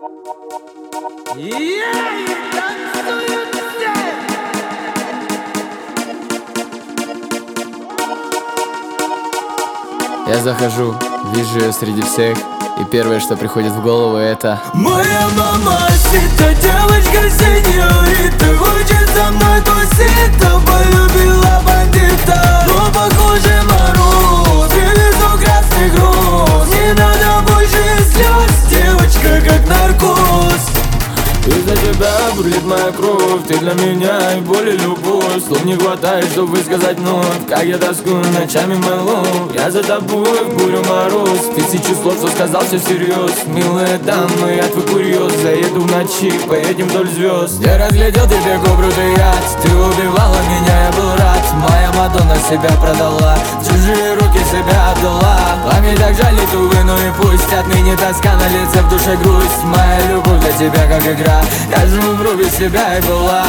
Я захожу, вижу ее среди всех, и первое, что приходит в голову, это: моя мамасита, девочка сеньорита, хочет со мной тусить, а полюбила бандита. Но похоже мороз, привезу красных роз. Не надо больше слез, девочка как наркоз. Из-за тебя бурлит моя кровь, ты для меня и боль и любовь. Слов не хватает, чтобы высказать вновь, как я тоскую ночами, мой лов. Я за тобой в бурю мороз, тысячу слов, что сказал все всерьез. Милая дама, я твой курьез, заеду в ночи, поедем вдоль звезд. Я разглядел тебе кобру, ты яд, ты убивала меня, я был рад. Моя Мадонна себя продала, в чужие руки себя отдала. Память так жалит, увы, ну и пусть. Отныне тоска на лице, в душе грусть. Моя любовь для тебя как игра, я живу в руби себя и была.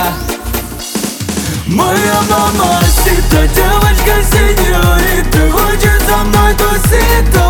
Моя мамасита, девочка сеньорита, хочет со мной тусить,